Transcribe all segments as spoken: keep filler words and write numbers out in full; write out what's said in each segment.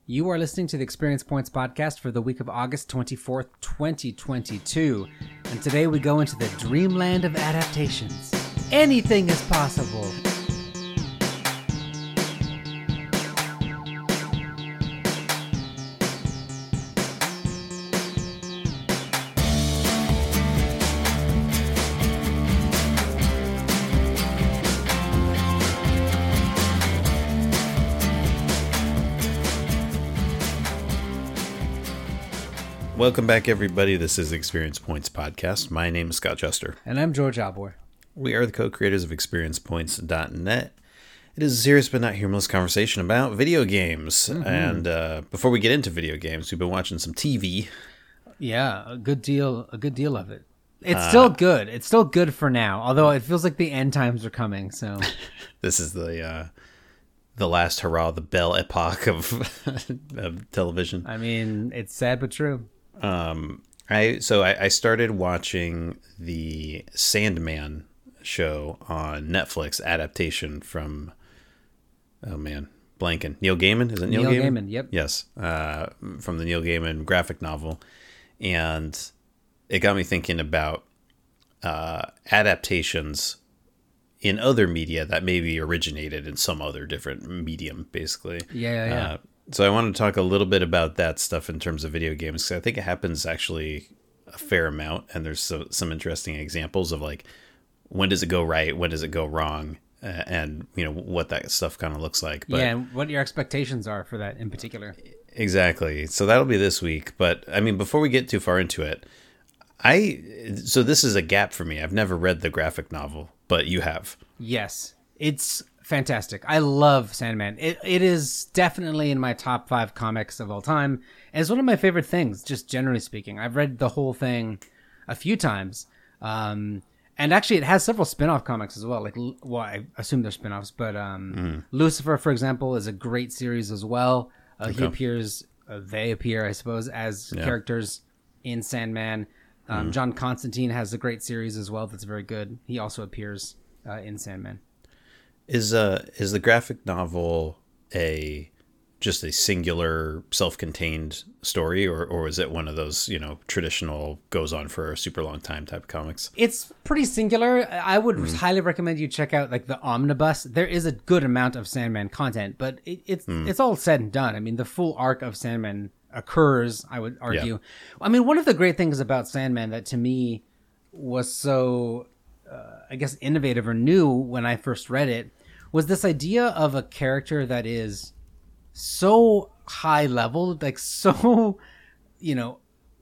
You are listening to the Experience Points podcast for the week of August twenty-fourth, twenty twenty-two. And today we go into the dreamland of adaptations. Anything is possible. Welcome back, everybody. This is the Experience Points podcast. My name is Scott Juster. And I'm George Albor. We are the co-creators of experience points dot net. It is a serious but not humorless conversation about video games. Mm-hmm. And uh, before we get into video games, we've been watching some T V. Yeah, a good deal, a good deal of it. It's uh, still good. It's still good for now, although it feels like the end times are coming. So this is the uh, the last hurrah, the bell epoch of, of television. I mean, it's sad but true. Um, I so I, I started watching the Sandman show on Netflix, adaptation from oh man, blanking Neil Gaiman. Is it Neil, Neil Gaiman? Gaiman? Yep. Yes, uh, from the Neil Gaiman graphic novel, and it got me thinking about uh, adaptations in other media that maybe originated in some other different medium, basically. Yeah, yeah. yeah. Uh, So I want to talk a little bit about that stuff in terms of video games, because I think it happens actually a fair amount, and there's so, some interesting examples of like, when does it go right, when does it go wrong, uh, and you know what that stuff kind of looks like. But, yeah, and what your expectations are for that in particular. Exactly. So that'll be this week. But I mean, before we get too far into it, I so this is a gap for me. I've never read the graphic novel, but you have. Yes, it's fantastic. I love Sandman. It it is definitely in my top five comics of all time. And it's one of my favorite things, just generally speaking. I've read the whole thing a few times. Um, and actually, it has several spin-off comics as well. Like, well, I assume they're spin-offs, but um, mm. Lucifer, for example, is a great series as well. Uh, okay. He appears, uh, they appear, I suppose, as yeah. characters in Sandman. Um, mm. John Constantine has a great series as well that's very good. He also appears uh, in Sandman. Is uh is the graphic novel a just a singular self-contained story, or or is it one of those, you know, traditional goes on for a super long time type of comics? It's pretty singular. I would mm. highly recommend you check out like the Omnibus. There is a good amount of Sandman content, but it, it's mm. it's all said and done. I mean, the full arc of Sandman occurs, I would argue. Yeah. I mean, one of the great things about Sandman that to me was so uh, I guess innovative or new when I first read it was this idea of a character that is so high level, like so, you know,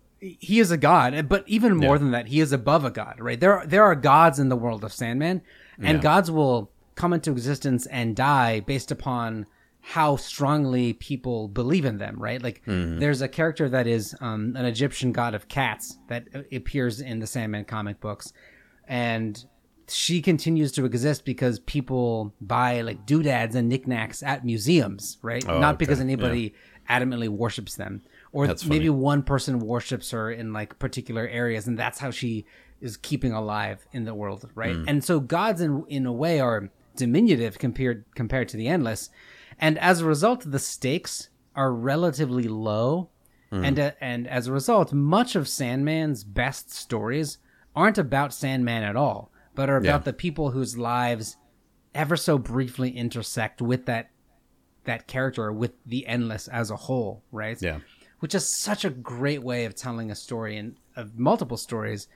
he is a god, but even more yeah. than that, he is above a god, right? There are, there are gods in the world of Sandman, and yeah. gods will come into existence and die based upon how strongly people believe in them, right? Like mm-hmm. there's a character that is um, an Egyptian god of cats that appears in the Sandman comic books, and she continues to exist because people buy like doodads and knickknacks at museums, right? Oh, Not okay. because anybody yeah. adamantly worships them. Or that's maybe funny. One person worships her in like particular areas, and that's how she is keeping alive in the world, right? Mm. And so gods in in a way are diminutive compared compared to the endless. And as a result, the stakes are relatively low. Mm. And uh, and as a result, much of Sandman's best stories aren't about Sandman at all, but are about yeah. the people whose lives ever so briefly intersect with that that character, or with the endless as a whole, right? Yeah. Which is such a great way of telling a story, and of multiple stories,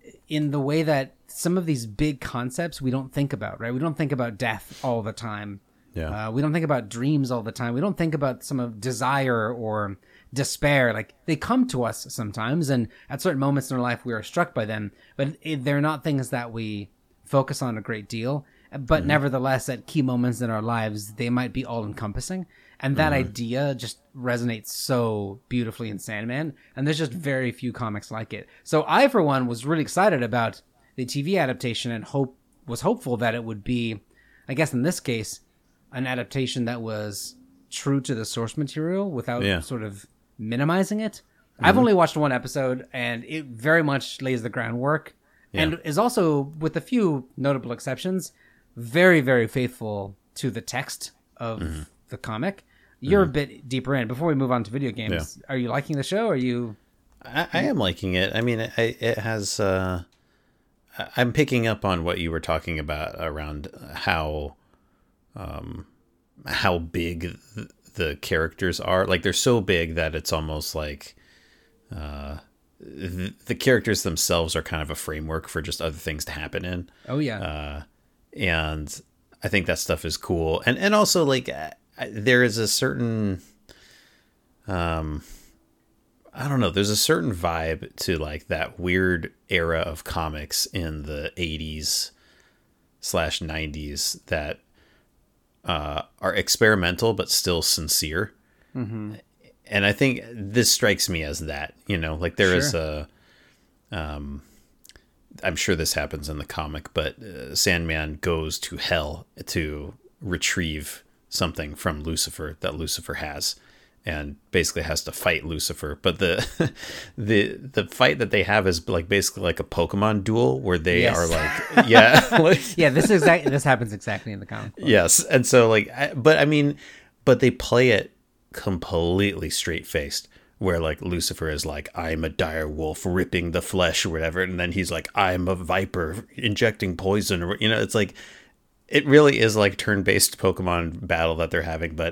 in the way that some of these big concepts we don't think about, right? We don't think about death all the time. Yeah. Uh, we don't think about dreams all the time. We don't think about some of desire or despair. Like, they come to us sometimes, and at certain moments in our life we are struck by them, but it, they're not things that we focus on a great deal. But mm-hmm. nevertheless, at key moments in our lives, they might be all-encompassing. And that mm-hmm. idea just resonates so beautifully in Sandman. And there's just very few comics like it. So I, for one, was really excited about the T V adaptation, and hope was hopeful that it would be, I guess in this case, an adaptation that was true to the source material without yeah. sort of minimizing it. Mm-hmm. I've only watched one episode, and it very much lays the groundwork. Yeah. And is also, with a few notable exceptions, very, very faithful to the text of mm-hmm. the comic. You're mm. a bit deeper in. Before we move on to video games, yeah. Are you liking the show? Are you? I, I am liking it. I mean, it, it has. Uh, I'm picking up on what you were talking about around how, um, how big the characters are. Like they're so big that it's almost like, uh, the, the characters themselves are kind of a framework for just other things to happen in. Oh yeah. Uh, and I think that stuff is cool. And and also like there is a certain, um. I don't know. There's a certain vibe to like that weird era of comics in the eighties slash nineties that uh, are experimental but still sincere. Mm-hmm. And I think this strikes me as that. You know, like there sure. is a. Um, I'm sure this happens in the comic, but uh, Sandman goes to hell to retrieve something from Lucifer that Lucifer has. And basically has to fight Lucifer, but the the the fight that they have is like basically like a Pokemon duel where they yes. are like, yeah, like, yeah. This is exactly this happens exactly in the comic book. Yes, and so like, I, but I mean, but they play it completely straight faced, where like Lucifer is like, I'm a dire wolf ripping the flesh or whatever, and then he's like, I'm a viper injecting poison, or you know, it's like, it really is like turn based Pokemon battle that they're having, but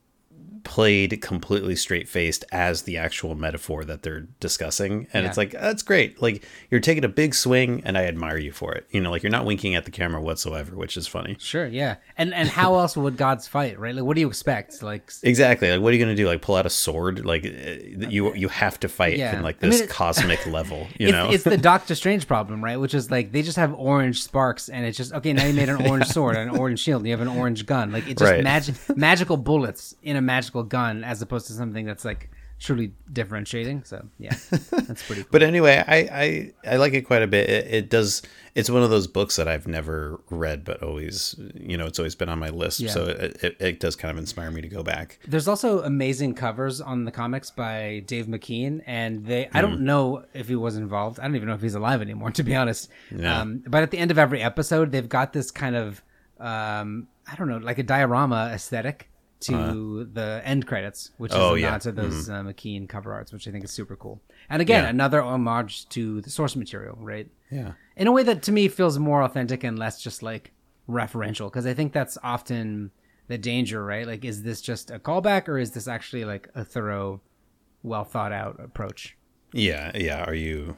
played completely straight faced as the actual metaphor that they're discussing. And yeah. It's like, that's great. Like you're taking a big swing and I admire you for it. You know, like you're not winking at the camera whatsoever, which is funny. Sure. Yeah. And, and how else would gods fight, right? Like, what do you expect? Like, exactly. Like, what are you going to do? Like pull out a sword? Like you, you have to fight yeah. in like this I mean, cosmic level, you it's, know, it's the Doctor Strange problem, right? Which is like, they just have orange sparks and it's just, okay, now you made an orange sword and an orange shield and you have an orange gun. Like it's just right. magic, magical bullets in a magical gun as opposed to something that's like truly differentiating. So yeah, that's pretty cool. But anyway, I, I, I like it quite a bit. It, it does. It's one of those books that I've never read, but always, you know, it's always been on my list. Yeah. So it, it, it does kind of inspire me to go back. There's also amazing covers on the comics by Dave McKean. And they, mm. I don't know if he was involved. I don't even know if he's alive anymore, to be honest. Yeah. Um, but at the end of every episode, they've got this kind of, um, I don't know, like a diorama aesthetic to uh, the end credits, which is oh, a yeah. nod to those mm-hmm. uh, McKean cover arts, which I think is super cool. And again, yeah. another homage to the source material, right? Yeah. In a way that to me feels more authentic and less just like referential, because I think that's often the danger, right? Like, is this just a callback or is this actually like a thorough, well thought out approach? Yeah. Yeah. Are you,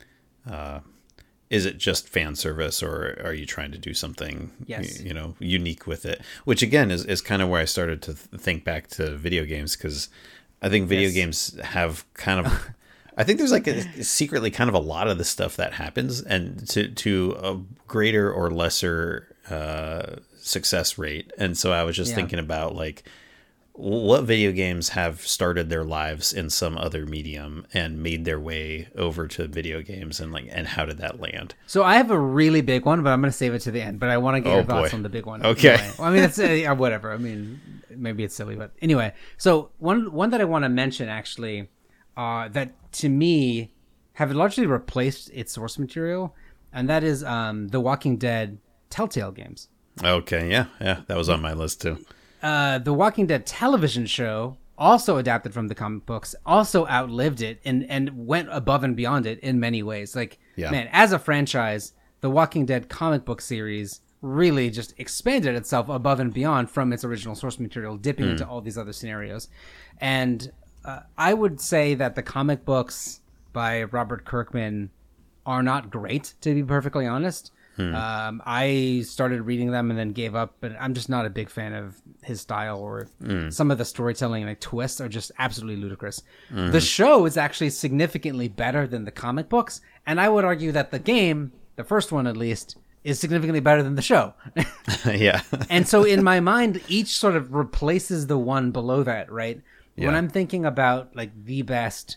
uh, is it just fan service or are you trying to do something, yes. you know, unique with it? Which again is, is kind of where I started to think back to video games, because I think video yes. games have kind of, I think there's like a, secretly kind of a lot of the stuff that happens, and to, to a greater or lesser uh, success rate. And so I was just yeah. thinking about like, what video games have started their lives in some other medium and made their way over to video games, and like, and how did that land? So I have a really big one, but I'm going to save it to the end. But I want to get oh, your thoughts boy. on the big one. Okay. Anyway. Well, I mean, it's uh, whatever. I mean, maybe it's silly, but anyway. So one one that I want to mention actually, uh, that to me have largely replaced its source material, and that is um, the Walking Dead Telltale games. Okay. Yeah. Yeah. That was on my list too. Uh, the Walking Dead television show, also adapted from the comic books, also outlived it and, and went above and beyond it in many ways. Like, yeah. man, as a franchise, the Walking Dead comic book series really just expanded itself above and beyond from its original source material, dipping mm. into all these other scenarios. And uh, I would say that the comic books by Robert Kirkman are not great, to be perfectly honest. Hmm. Um, I started reading them and then gave up, but I'm just not a big fan of his style, or mm. some of the storytelling like twists are just absolutely ludicrous. Mm-hmm. The show is actually significantly better than the comic books, and I would argue that the game, the first one at least, is significantly better than the show. Yeah. And so in my mind, each sort of replaces the one below that, right? Yeah. When I'm thinking about like the best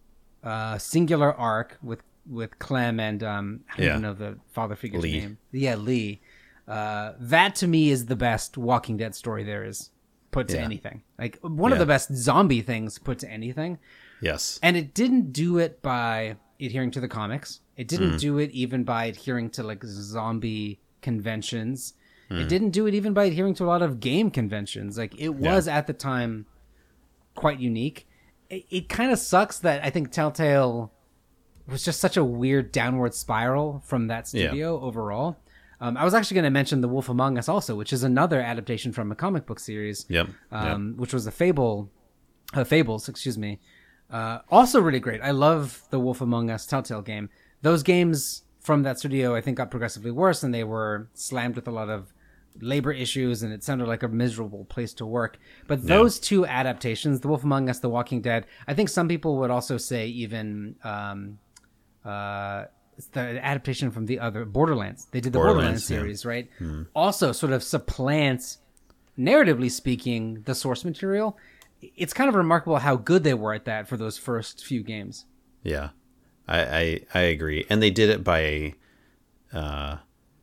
uh, singular arc with with Clem and um I don't yeah. even know the father figure's Lee. name. Yeah, Lee. Uh, that to me is the best Walking Dead story there is put to yeah. anything. Like one yeah. of the best zombie things put to anything. Yes. And it didn't do it by adhering to the comics. It didn't mm. do it even by adhering to like zombie conventions. Mm. It didn't do it even by adhering to a lot of game conventions. Like, it was yeah. at the time quite unique. It, it kind of sucks that I think Telltale was just such a weird downward spiral from that studio yeah. overall. Um, I was actually going to mention The Wolf Among Us also, which is another adaptation from a comic book series. Yep. Um, yep. Which was a Fable, uh, Fables, excuse me. Uh, also really great. I love The Wolf Among Us Telltale game. Those games from that studio, I think, got progressively worse, and they were slammed with a lot of labor issues, and it sounded like a miserable place to work. But those yeah. two adaptations, The Wolf Among Us, The Walking Dead, I think some people would also say even... Um, uh, It's the adaptation from the other Borderlands. They did the Borderlands, Borderlands series, yeah. right? Hmm. Also sort of supplants, narratively speaking, the source material. It's kind of remarkable how good they were at that for those first few games. Yeah, I I, I agree. And they did it by... Uh,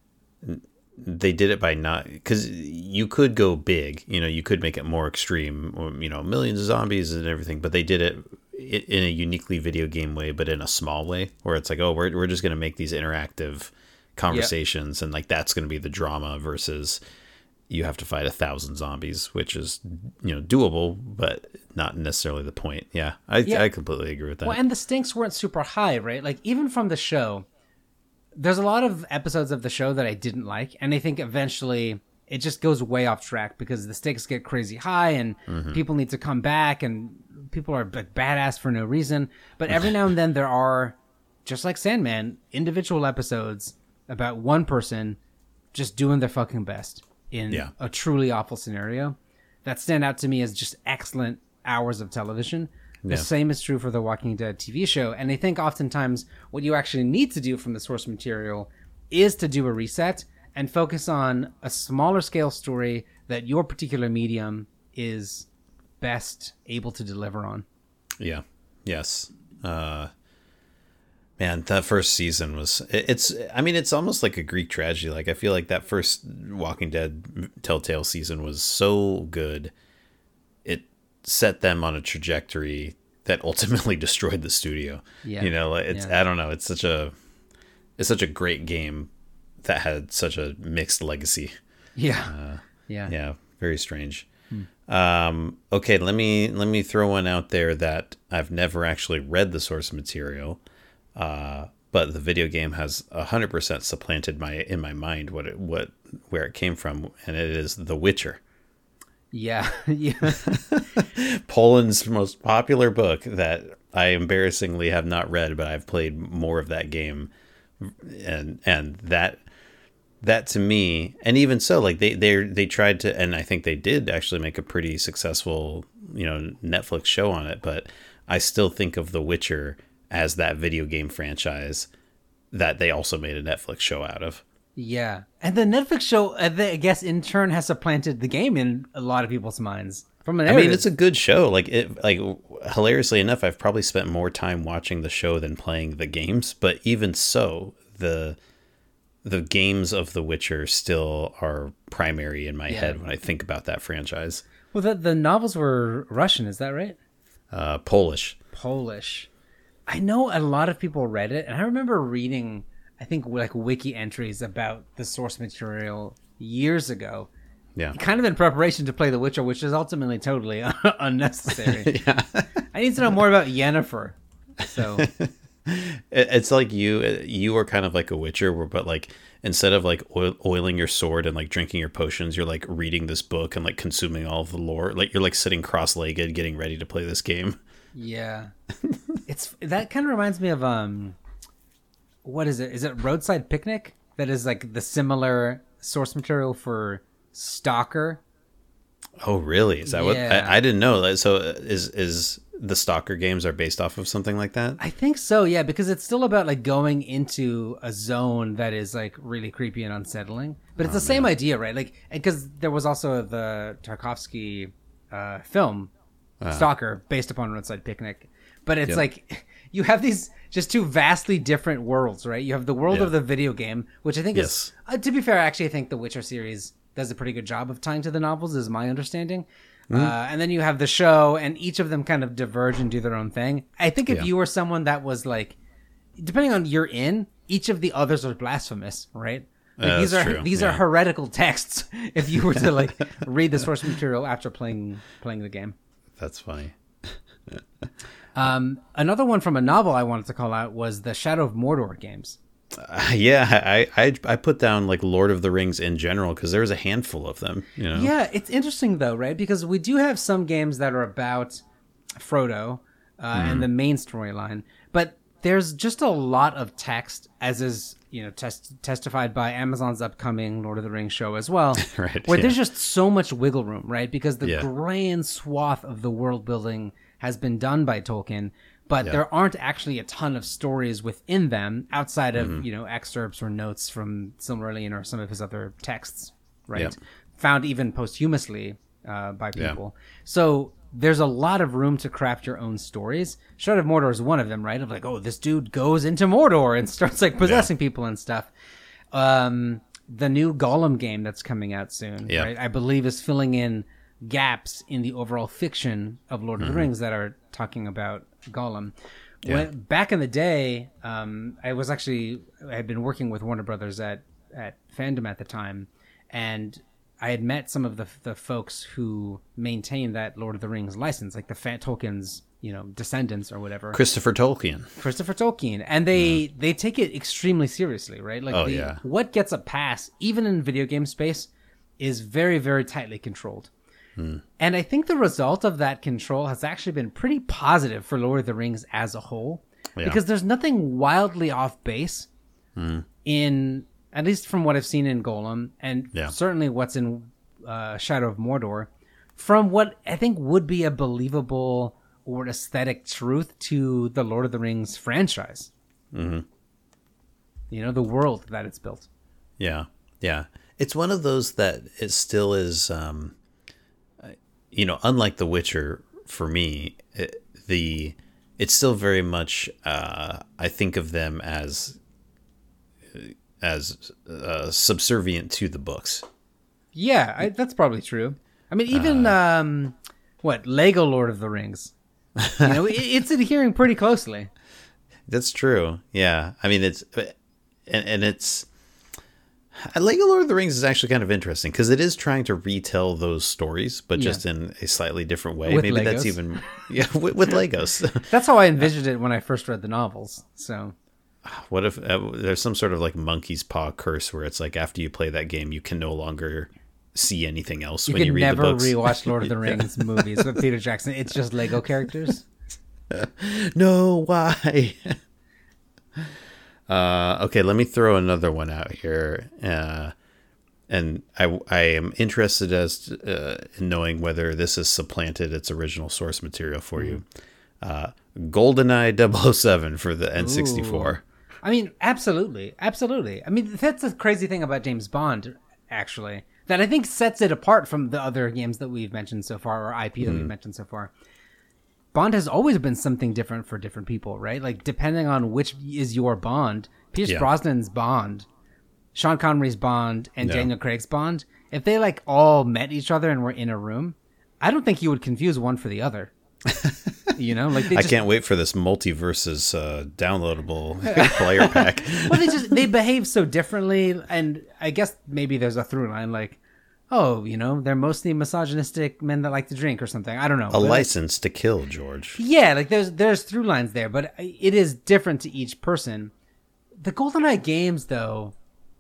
they did it by not... Because you could go big. You know, you could make it more extreme. You know, millions of zombies and everything. But they did it... in a uniquely video game way, but in a small way, where it's like, oh, we're we're just going to make these interactive conversations, yep. and like that's going to be the drama versus you have to fight a thousand zombies, which is, you know, doable, but not necessarily the point. Yeah, I yeah. I completely agree with that. Well, and the stakes weren't super high, right? Like even from the show, there's a lot of episodes of the show that I didn't like, and I think eventually it just goes way off track because the stakes get crazy high, and mm-hmm. people need to come back, and people are like badass for no reason. But every now and then there are, just like Sandman, individual episodes about one person just doing their fucking best in yeah. a truly awful scenario that stand out to me as just excellent hours of television. The yeah. same is true for the Walking Dead T V show. And I think oftentimes what you actually need to do from the source material is to do a reset and focus on a smaller scale story that your particular medium is best able to deliver on. Yeah. Yes. Uh, man, that first season was, it, it's, I mean, it's almost like a Greek tragedy. Like, I feel like that first Walking Dead Telltale season was so good. It set them on a trajectory that ultimately destroyed the studio. Yeah. You know, it's, yeah. I don't know. It's such a, it's such a great game that had such a mixed legacy. Yeah. Uh, yeah. Yeah. Very strange. Um, okay, let me let me throw one out there that I've never actually read the source material, uh, but the video game has a hundred percent supplanted my in my mind what it, what where it came from, and it is The Witcher. Yeah, yeah. Poland's most popular book that I embarrassingly have not read, but I've played more of that game, and and that. That to me, and even so, like they they they tried to, and I think they did actually make a pretty successful, you know, Netflix show on it. But I still think of The Witcher as that video game franchise that they also made a Netflix show out of. Yeah, and the Netflix show, I guess, in turn, has supplanted the game in a lot of people's minds. From an I mean, it's a good show. Like it, like hilariously enough, I've probably spent more time watching the show than playing the games. But even so, the The games of The Witcher still are primary in my yeah. head when I think about that franchise. Well, the, the novels were Russian, is that right? Uh, Polish. Polish. I know a lot of people read it, and I remember reading, I think, like wiki entries about the source material years ago. Yeah. Kind of in preparation to play The Witcher, which is ultimately totally unnecessary. yeah. I need to know more about Yennefer. So... It's like you you are kind of like a Witcher, but like instead of like oil, oiling your sword and like drinking your potions, you're like reading this book and like consuming all of the lore. Like you're like sitting cross-legged getting ready to play this game. Yeah. It's that kind of reminds me of um what is it? Is it Roadside Picnic? That is like the similar source material for Stalker. Oh, really? Is that yeah. what I, I didn't know. So is is the Stalker games are based off of something like that? I think so, yeah, because it's still about like going into a zone that is like really creepy and unsettling. But it's oh, the same man. idea, right? Like, because there was also the Tarkovsky uh, film uh, Stalker based upon Roadside Picnic. But it's yep. like you have these just two vastly different worlds, right? You have the world yeah. of the video game, which I think yes. is, uh, to be fair, actually, I think the Witcher series does a pretty good job of tying to the novels, is my understanding. Mm. Uh, and then you have the show, and each of them kind of diverge and do their own thing. I think if yeah. you were someone that was like, depending on you're in, each of the others are blasphemous, right? Like, Uh, these are true. these yeah. are heretical texts. If you were to like read the source material after playing playing the game. That's funny. Um, another one from a novel I wanted to call out was the Shadow of Mordor games. Uh, yeah, I, I I put down like Lord of the Rings in general because there's a handful of them. You know. Yeah, it's interesting though, right? Because we do have some games that are about Frodo uh, mm. and the main storyline, but there's just a lot of text, as is you know test, testified by Amazon's upcoming Lord of the Rings show as well, right? Where yeah. there's just so much wiggle room, right? Because the yeah. grand swath of the world building has been done by Tolkien. But yeah. there aren't actually a ton of stories within them outside of, mm-hmm. you know, excerpts or notes from Silmarillion or some of his other texts, right? Yep. Found even posthumously uh, by people. Yeah. So there's a lot of room to craft your own stories. Shadow of Mordor is one of them, right? Of like, oh, this dude goes into Mordor and starts like possessing yeah. people and stuff. Um, the new Gollum game that's coming out soon, yeah. right? I believe is filling in gaps in the overall fiction of Lord mm-hmm. of the Rings that are talking about Gollum. Yeah. When, back in the day, um, I was actually I had been working with Warner Brothers at at Fandom at the time, and I had met some of the the folks who maintain that Lord of the Rings license, like the Fat Tolkien's you know descendants or whatever. Christopher Tolkien. Christopher Tolkien, and they mm. they take it extremely seriously, right? Like, oh the, yeah. what gets a pass, even in video game space, is very very tightly controlled. Hmm. And I think the result of that control has actually been pretty positive for Lord of the Rings as a whole, yeah. because there's nothing wildly off base hmm. in, at least from what I've seen in Golem, and yeah. certainly what's in uh, Shadow of Mordor, from what I think would be a believable or aesthetic truth to the Lord of the Rings franchise. Mm-hmm. You know, the world that it's built. Yeah, yeah. It's one of those that it still is... Um... You know, unlike The Witcher, for me, it, the it's still very much. Uh, I think of them as as uh, subservient to the books. Yeah, I, that's probably true. I mean, even uh, um, what Lego Lord of the Rings, you know, it, it's adhering pretty closely. That's true. Yeah, I mean, it's and, and it's. Lego Lord of the Rings is actually kind of interesting because it is trying to retell those stories, but just yeah. in a slightly different way. With Maybe Legos. That's even yeah with, with Legos. That's how I envisioned it when I first read the novels. So, what if uh, there's some sort of like monkey's paw curse where it's like after you play that game, you can no longer see anything else you when you read the books? You can never rewatch Lord of the Rings yeah. movies with Peter Jackson. It's just Lego characters. No, why? Uh, okay, let me throw another one out here. Uh, and I, I am interested as to, uh, in knowing whether this has supplanted its original source material for mm. you. Uh, GoldenEye double oh seven for the N sixty-four. Ooh. I mean, absolutely. Absolutely. I mean, that's the crazy thing about James Bond, actually, that I think sets it apart from the other games that we've mentioned so far, or I P that mm. we've mentioned so far. Bond has always been something different for different people, right? Like, depending on which is your Bond, Pierce yeah. Brosnan's Bond, Sean Connery's Bond, and yeah. Daniel Craig's Bond, if they, like, all met each other and were in a room, I don't think you would confuse one for the other. You know? like they I just, can't wait for this multiverses uh, downloadable player pack. Well, they just, they behave so differently, and I guess maybe there's a through line, like, oh, you know, they're mostly misogynistic men that like to drink or something. I don't know. A license to kill, George. Yeah, like there's there's through lines there, but it is different to each person. The GoldenEye games, though,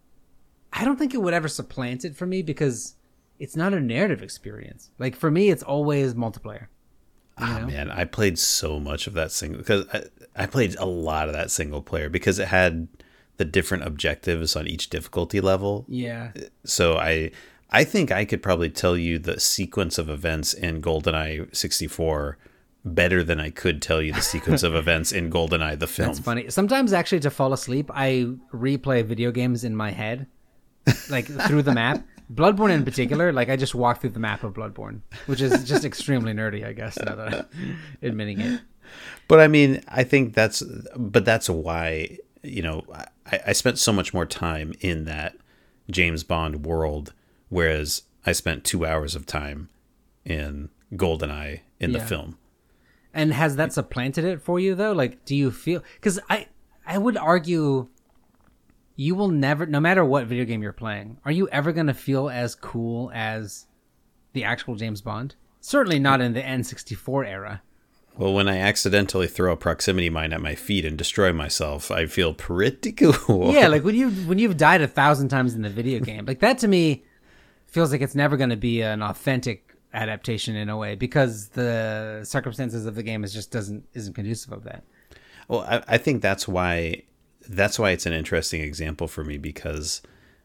I don't think it would ever supplant it for me because it's not a narrative experience. Like, for me, it's always multiplayer. Oh, know? Man, I played so much of that single because I, I played a lot of that single player because it had the different objectives on each difficulty level. Yeah. So I... I think I could probably tell you the sequence of events in GoldenEye sixty-four better than I could tell you the sequence of events in GoldenEye the film. That's funny. Sometimes actually to fall asleep, I replay video games in my head, like through the map. Bloodborne in particular, like I just walk through the map of Bloodborne, which is just extremely nerdy, I guess, now that I'm admitting it. But I mean, I think that's, but that's why, you know, I, I spent so much more time in that James Bond world. Whereas I spent two hours of time in GoldenEye in yeah. the film. And has that supplanted it for you, though? Like, do you feel... Because I, I would argue you will never, no matter what video game you're playing, are you ever going to feel as cool as the actual James Bond? Certainly not in the N sixty-four era. Well, when I accidentally throw a proximity mine at my feet and destroy myself, I feel pretty cool. Yeah, like when you when you've died a thousand times in the video game, like that to me feels like it's never going to be an authentic adaptation in a way, because the circumstances of the game is just doesn't isn't conducive of that. Well, I, I think that's why that's why it's an interesting example for me, because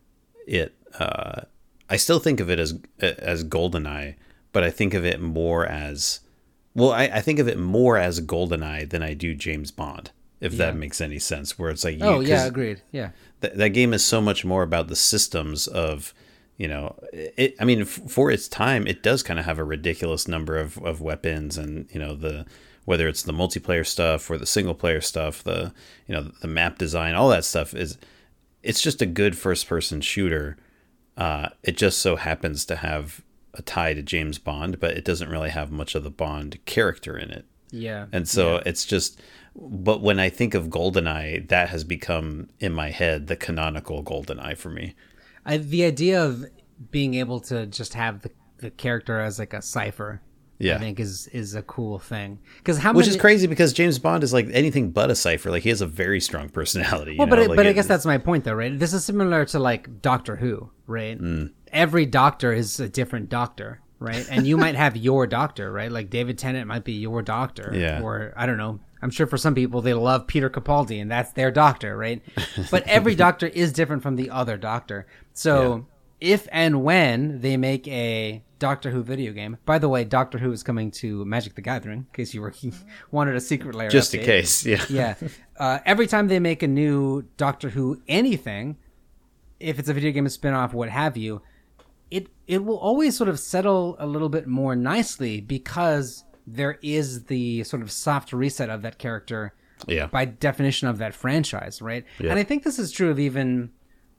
it uh, I still think of it as as GoldenEye, but I think of it more as well. I, I think of it more as GoldenEye than I do James Bond, if yeah. that makes any sense. Where it's like, you, oh yeah, agreed, yeah. Th- that game is so much more about the systems of, you know, it. I mean, f- for its time, it does kind of have a ridiculous number of, of weapons, and you know the. Whether it's the multiplayer stuff or the single player stuff, the you know the map design, all that stuff is, it's just a good first person shooter. Uh, it just so happens to have a tie to James Bond, but it doesn't really have much of the Bond character in it. Yeah, and so yeah. it's just. But when I think of GoldenEye, that has become in my head the canonical GoldenEye for me. I, the idea of being able to just have the, the character as like a cipher. Yeah. I think is is a cool thing, because how which many... is crazy, because James Bond is like anything but a cipher. Like he has a very strong personality. Well, you know? but it, like but it, I guess that's my point, though, right? This is similar to like Doctor Who, right? Mm. Every Doctor is a different Doctor, right? And you might have your Doctor, right? Like David Tennant might be your Doctor, yeah. Or I don't know. I'm sure for some people they love Peter Capaldi and that's their Doctor, right? But every Doctor is different from the other Doctor. So yeah. if and when they make a Doctor Who video game. By the way, Doctor Who is coming to Magic the Gathering, in case you were wanted a secret layer Just update. in case, yeah. Yeah. Uh, every time they make a new Doctor Who anything, if it's a video game, a spin-off, what have you, it it will always sort of settle a little bit more nicely, because there is the sort of soft reset of that character yeah. by definition of that franchise, right? Yeah. And I think this is true of even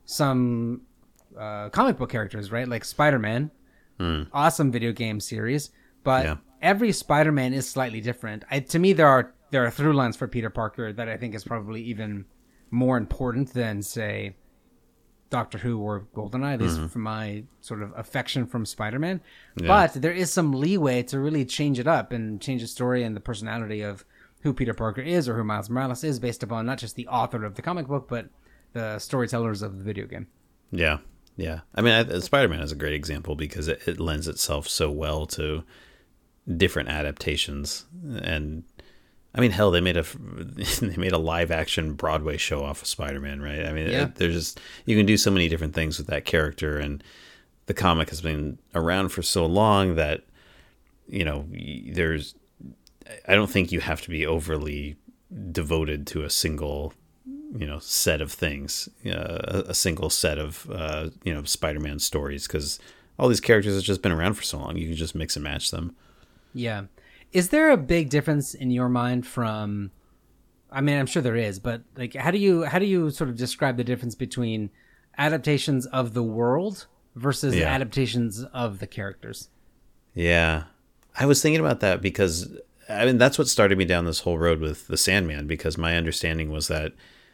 some uh, comic book characters, right? Like Spider-Man. Mm. Awesome video game series, but yeah. every Spider-Man is slightly different. I, to me, there are there are through lines for Peter Parker that I think is probably even more important than, say, Doctor Who or GoldenEye, at least mm-hmm. from my sort of affection from Spider-Man. Yeah. But there is some leeway to really change it up and change the story and the personality of who Peter Parker is or who Miles Morales is, based upon not just the author of the comic book, but the storytellers of the video game. Yeah. Yeah, I mean, I, Spider-Man is a great example, because it, it lends itself so well to different adaptations. And I mean, hell, they made a they made a live action Broadway show off of Spider-Man, right? I mean, yeah. it, there's just you can do so many different things with that character, and the comic has been around for so long that, you know, there's I don't think you have to be overly devoted to a single, you know, set of things, uh, a single set of, uh, you know, Spider-Man stories, because all these characters have just been around for so long. You can just mix and match them. Yeah. Is there a big difference in your mind from, I mean, I'm sure there is, but like, how do you, how do you sort of describe the difference between adaptations of the world versus yeah. adaptations of the characters? Yeah. I was thinking about that, because I mean, that's what started me down this whole road with the Sandman, because my understanding was that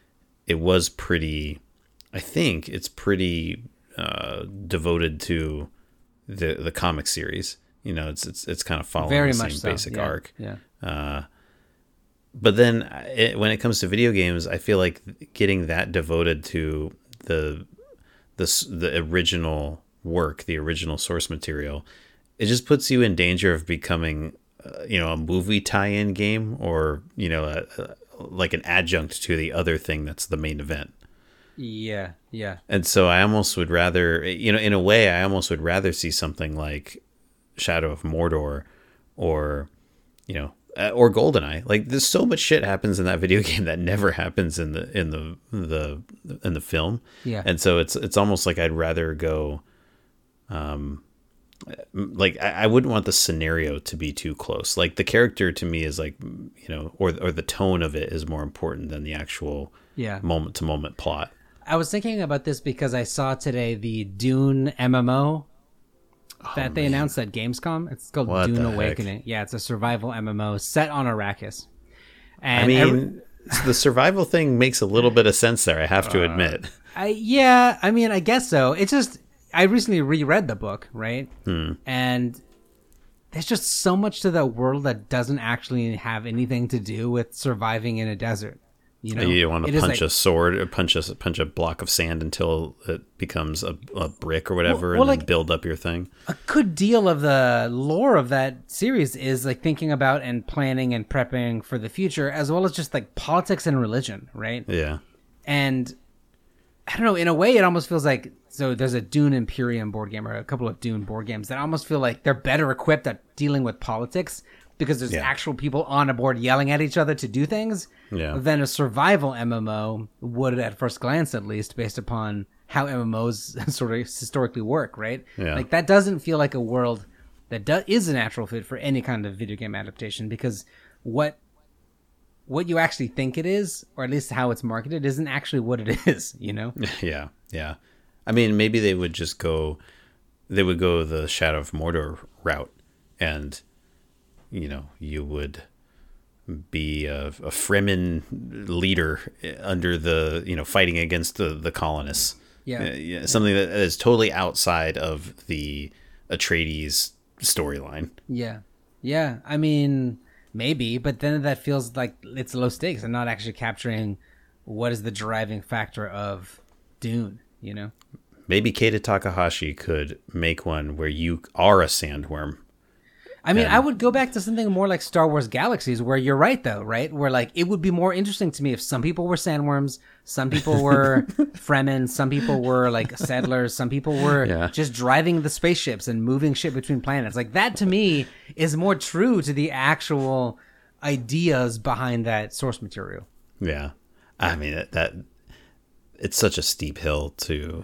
it was pretty, I think it's pretty uh, devoted to the the comic series. You know, it's it's it's kind of following Very the much same so. basic yeah. arc. Yeah. Uh, but then it, when it comes to video games, I feel like getting that devoted to the the the original work, the original source material, it just puts you in danger of becoming, uh, you know, a movie tie-in game, or you know, a, a like an adjunct to the other thing that's the main event. Yeah, yeah. And so I almost would rather, you know, in a way, I almost would rather see something like Shadow of Mordor, or, you know, uh, or GoldenEye. Like, there's so much shit happens in that video game that never happens in the in the the in the film. Yeah. And so it's it's almost like I'd rather go, um, like I, I wouldn't want the scenario to be too close. Like the character to me is like, you know, or or the tone of it is more important than the actual yeah moment to moment plot. I was thinking about this because I saw today the Dune M M O that oh, they man. announced at Gamescom. It's called what Dune Awakening. Heck? Yeah, it's a survival M M O set on Arrakis. And I mean, every- the survival thing makes a little bit of sense there, I have to uh, admit. I yeah, I mean, I guess so. It's just I recently reread the book, right? Hmm. And there's just so much to that world that doesn't actually have anything to do with surviving in a desert. You know, You want It to is punch like- a sword, or punch a punch a block of sand until it becomes a, a brick or whatever, Well, well, and then like- build up your thing. a good deal of the lore of that series is like thinking about and planning and prepping for the future, as well as just like politics and religion, right? Yeah, And I don't know, in a way, it almost feels like so. There's a Dune Imperium board game or a couple of Dune board games that almost feel like they're better equipped at dealing with politics because there's Yeah. actual people on a board yelling at each other to do things. Yeah. Than a survival M M O would at first glance, at least, based upon how M M Os sort of historically work, right? Yeah. Like that doesn't feel like a world that do- is a natural fit for any kind of video game adaptation because what what you actually think it is, or at least how it's marketed, isn't actually what it is, you know? yeah, yeah. I mean, maybe they would just go, they would go the Shadow of Mordor route, and you know, you would be a, a Fremen leader under the, you know, fighting against the, the colonists. Yeah. Uh, yeah. Something that is totally outside of the Atreides storyline. Yeah. Yeah. I mean, maybe, but then that feels like it's low stakes and not actually capturing what is the driving factor of Dune, you know? Maybe Keita Takahashi could make one where you are a sandworm. I mean, And- I would go back to something more like Star Wars Galaxies, where you're right, though, right? Where, like, it would be more interesting to me if some people were sandworms, some people were Fremen, some people were, like, settlers, some people were Yeah. just driving the spaceships and moving shit between planets. Like, that, to me, is more true to the actual ideas behind that source material. Yeah. I mean, that, that it's such a steep hill to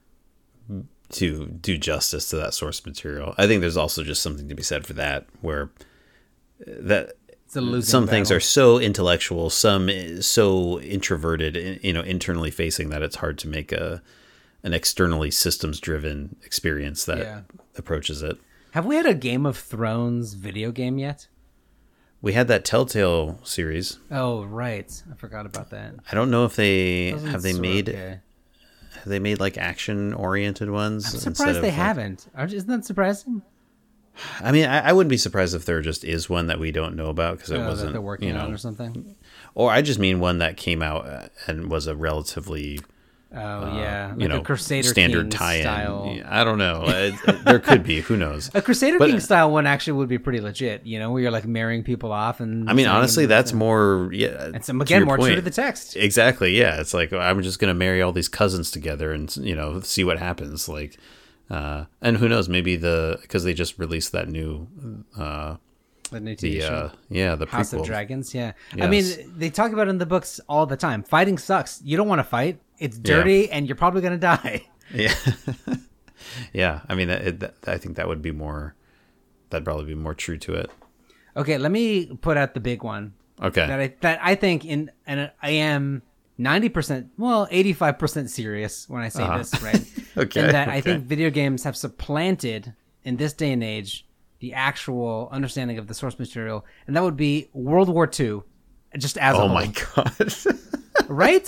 to do justice to that source material. I think there's also just something to be said for that, where that It's a losing some things battle. are so intellectual, some is so introverted, you know, internally facing, that it's hard to make a an externally systems driven experience that Yeah. approaches it. Have we had a Game of Thrones video game yet? We had that Telltale series. Oh, right. I forgot about that. I don't know if they Wasn't have they so made okay. have they made like action oriented ones. I'm instead surprised of, they like- haven't. Aren't- Isn't that surprising? I mean, I, I wouldn't be surprised if there just is one that we don't know about because it Uh, that wasn't, they're working you know, on or something. or I just mean one that came out uh, and was a relatively, Oh yeah, uh, like you know, a Crusader standard King tie-in. style. Yeah, I don't know. It, it- there could be. Who knows? A Crusader But- King style one actually would be pretty legit. You know, where you're like marrying people off and. I mean, sending honestly, them that's to- more. Yeah, It's to again your more true point. to the text. Exactly. Yeah, it's like I'm just gonna marry all these cousins together and, you know, see what happens. Like, uh, and who knows? Maybe the because they just released that new, uh, The new T V the show. uh, yeah, the House prequel. of Dragons, yeah. I mean, Yes. they talk about it in the books all the time. Fighting sucks. You don't want to fight. It's dirty, and you're probably gonna die. Yeah, yeah. I mean, it, that, I think that would be more. That'd probably be more true to it. Okay, let me put out the big one Okay. that I that I think in and I am ninety percent, well, eighty-five percent serious when I say Uh-huh. this, right? Okay, And that I okay. think video games have supplanted in this day and age the actual understanding of the source material, and that would be World War Two, just as a Oh whole. my god. Right?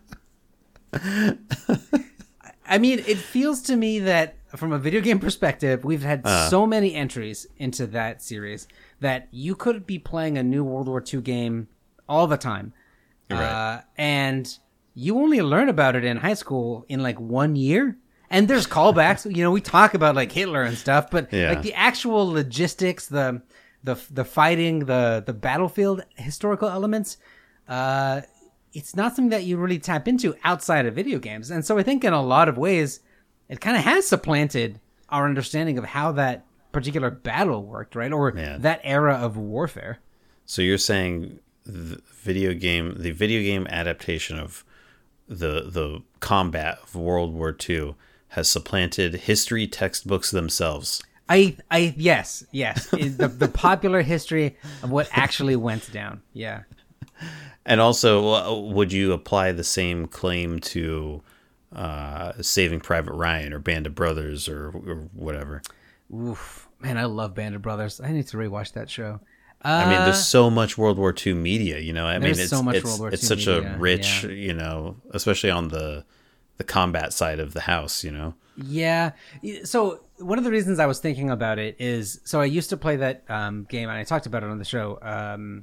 I mean, it feels to me that from a video game perspective, we've had Uh. so many entries into that series that you could be playing a new World War Two game all the time. You're right. Uh, and you only learn about it in high school in like one year. And there's callbacks. You know, we talk about like Hitler and stuff, but Yeah. like the actual logistics, the the the fighting, the the battlefield historical elements, uh, it's not something that you really tap into outside of video games. And so I think in a lot of ways, it kind of has supplanted our understanding of how that particular battle worked, right? Or Man. that era of warfare. So you're saying the video game, the video game adaptation of the the combat of World War Two has supplanted history textbooks themselves. I, I, yes, yes, It- the the popular history of what actually went down. Yeah. And also, uh, would you apply the same claim to uh, Saving Private Ryan or Band of Brothers or, or whatever? Oof, man, I love Band of Brothers. I need to rewatch that show. I mean, Uh, there's so much World War Two media, you know. I mean, There's it's so much it's, World War it's Two such media, a rich, yeah. you know, especially on the the combat side of the house, you know? Yeah. So one of the reasons I was thinking about it is, so I used to play that um, game, and I talked about it on the show. Um,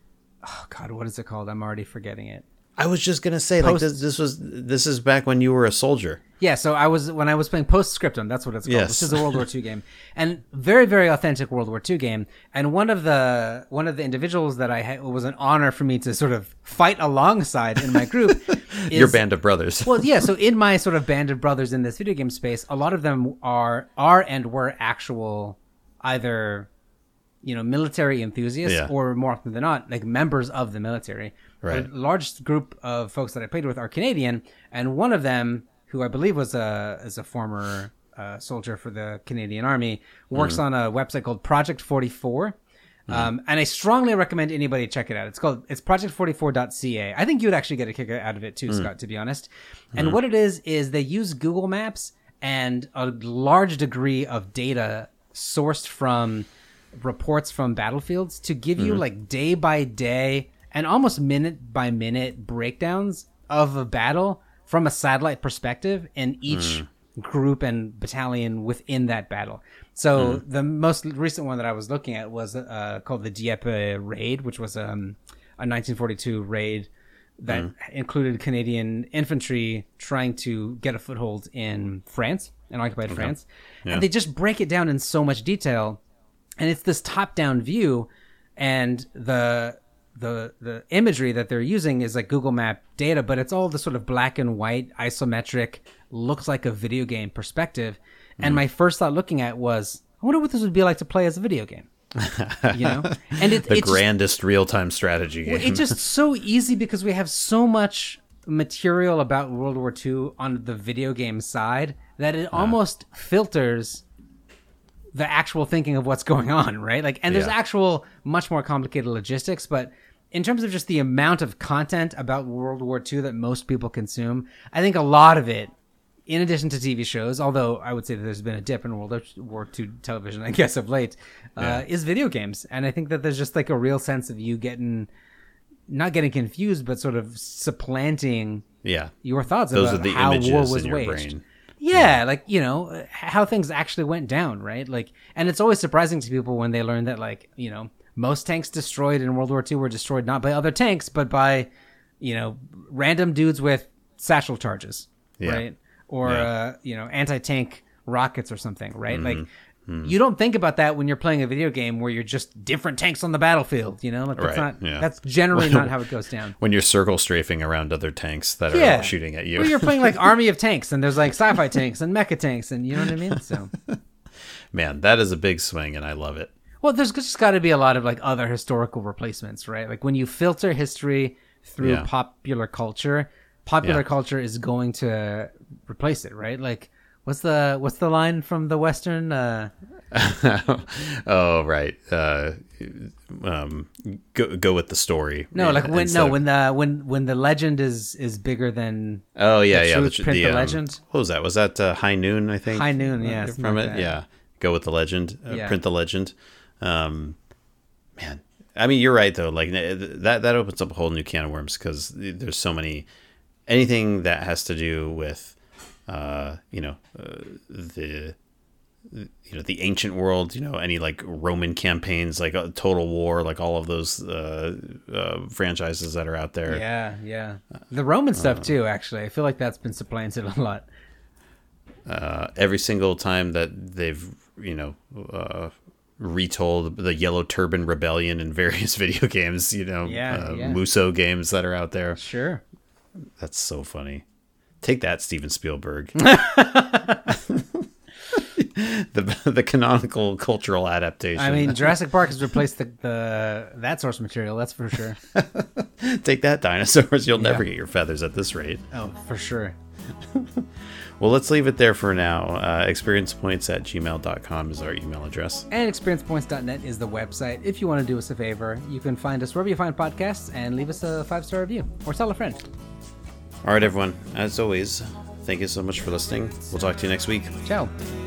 oh God, what is it called? I'm already forgetting it. I was just gonna say, Post- like this, this was this is back when you were a soldier. Yeah, so I was when I was playing Postscriptum, that's what it's called, Yes. which is a World War Two game, and very very authentic World War Two game. And one of the one of the individuals that I had, it was an honor for me to sort of fight alongside in my group. is, Your band of brothers. Well, yeah. So in my sort of band of brothers in this video game space, a lot of them are are and were actual either, you know, military enthusiasts Yeah. or more often than not, like members of the military. Right. A large group of folks that I played with are Canadian, and one of them, who I believe was a is a former uh, soldier for the Canadian Army, works Mm-hmm. on a website called Project forty-four. Um, and I strongly recommend anybody check it out. It's called it's project forty-four dot c a. I think you'd actually get a kick out of it too, Mm. Scott, to be honest. And what it is is they use Google Maps and a large degree of data sourced from reports from battlefields to give you like day by day and almost minute by minute breakdowns of a battle from a satellite perspective in each group and battalion within that battle. So the most recent one that I was looking at was uh, called the Dieppe raid, which was um, a nineteen forty-two raid that included Canadian infantry trying to get a foothold in France, in occupied France. Yeah. And they just break it down in so much detail. And it's this top-down view, and the the the imagery that they're using is like Google Map data, but it's all the sort of black and white, isometric, looks like a video game perspective. And my first thought looking at was, I wonder what this would be like to play as a video game. You know, and it, the it's grandest real-time strategy game. Just, it's just so easy because we have so much material about World War Two on the video game side that it almost filters the actual thinking of what's going on, right? Like, and there's Yeah. actual much more complicated logistics, but in terms of just the amount of content about World War Two that most people consume, I think a lot of it, in addition to T V shows, although I would say that there's been a dip in World War Two television, I guess, of late, uh, Yeah. is video games. And I think that there's just like a real sense of you getting, not getting confused, but sort of supplanting yeah. your thoughts Those about are the how images war was in your waged. brain. Yeah, like, you know, how things actually went down, right? Like, and it's always surprising to people when they learn that, like, you know, most tanks destroyed in World War Two were destroyed not by other tanks, but by, you know, random dudes with satchel charges, Yeah. right? Or, Yeah. uh, you know, anti-tank rockets or something, right? Like, you don't think about that when you're playing a video game where you're just different tanks on the battlefield, you know? Like, that's Right, not, yeah. that's generally not how it goes down. When you're circle strafing around other tanks that are Yeah. all shooting at you. Or you're playing like Army of Tanks, and there's like sci-fi tanks and mecha tanks, and you know what I mean? So, Man, that is a big swing, and I love it. well, there's just got to be a lot of like other historical replacements, right? Like when you filter history through Yeah. popular culture, popular Yeah. culture is going to replace it, right? Like, what's the what's the line from the Western? Uh, Oh, right. Uh, um, go go with the story. no, like when Instead no of- when the when when the legend is is bigger than Oh yeah, the yeah. truth, tr- print the um, legend. What was that? Was that uh, High Noon? I think High Noon, uh, yeah, something from like it. that. Yeah, go with the legend. Uh, Yeah. Print the legend. Um, man, I mean, you're right though. Like n- that that opens up a whole new can of worms because there's so many anything that has to do with uh, you know uh, the you know the ancient world, you know, any like Roman campaigns, like a Total War, like all of those uh, uh, franchises that are out there. Yeah, yeah. The Roman stuff too. Actually, I feel like that's been supplanted a lot. Uh, every single time that they've, you know, uh, retold the Yellow Turban Rebellion in various video games, you know, Yeah, uh, yeah. Muso games that are out there. Sure. That's so funny. Take that, Steven Spielberg. the the canonical cultural adaptation. I mean, Jurassic Park has replaced the, the that source material. That's for sure. take that, dinosaurs. You'll never Yeah. get your feathers at this rate. Oh, for sure. Well, let's leave it there for now. Uh, experiencepoints at gmail dot com is our email address. And experiencepoints dot net is the website. If you want to do us a favor, you can find us wherever you find podcasts and leave us a five-star review or tell a friend. All right, everyone. As always, thank you so much for listening. We'll talk to you next week. Ciao.